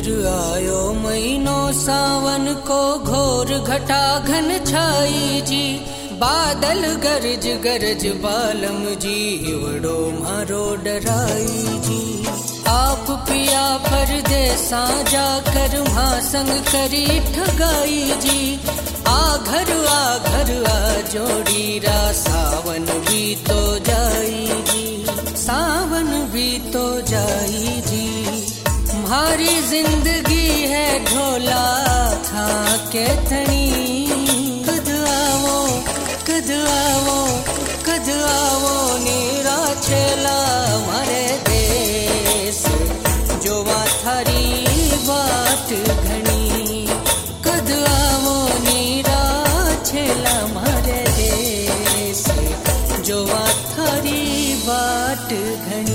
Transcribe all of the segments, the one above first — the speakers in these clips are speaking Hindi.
फिर आयो महीनो सावन को घोर घटा घन छाई जी। बादल गरज गरज बालम जी वड़ो मारो डराई जी। आप पिया परदेसा जाकर मां संग करी ठगाई जी। आ घर आ जोड़ी रा सावन भी तो जाई जी। सावन भी तो जाई जी। हमारी जिंदगी है ढोला था के थनी। कद आवो कद आवो कद आवो नीरा छेला मारे देश जो थारी बाट घनी। कद आवो नीरा छेला मारे देश जो थारी बाट घनी।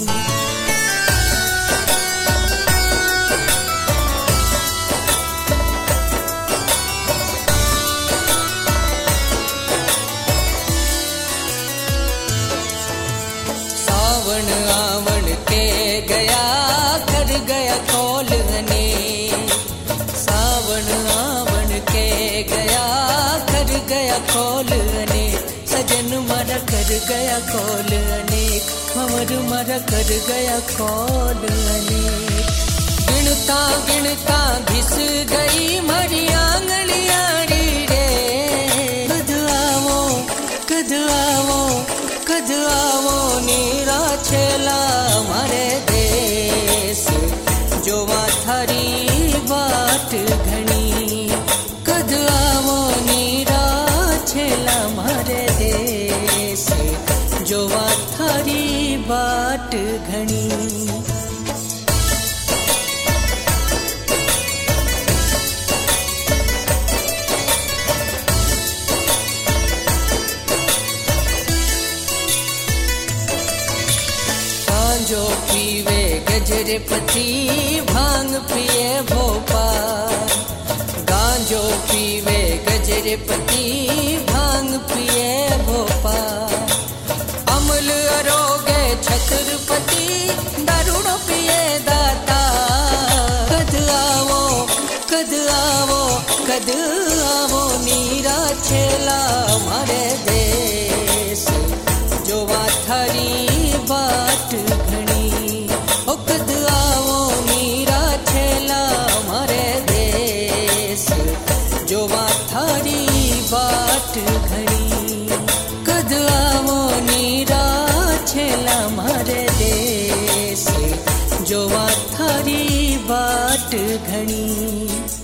आवण के गया कर गया कौलने। सावन आवण के गया कर गया कौलने। सजन मारा कर गया कौलने। हमर मारा कर गया कौलने। गिनता गिनता घिस गई मरी आंगलियां रे। कद आवो कद आवो कद आवो नीरा छेला मारे देश जो थारी बाट घनी। कद आवो नीरा छेला मारे देश जो थारी बाट घनी। जो पीवे गजरे पति भांग पिए भोपाल। गांजो पीवे गजरे पति भांग पिए भोपाल। अमल अरोगे छत्रपति दारूड़ो पिए दाता। कद आवो कद आवो कद आवो नीरा छेला मारे देश जो थारी बाट घनी। ओ कद आवो नीरा छेला मारे देश जो थारी बाट घनी। कद आवो नीरा छेला मारे देश जो थारी बाट घनी।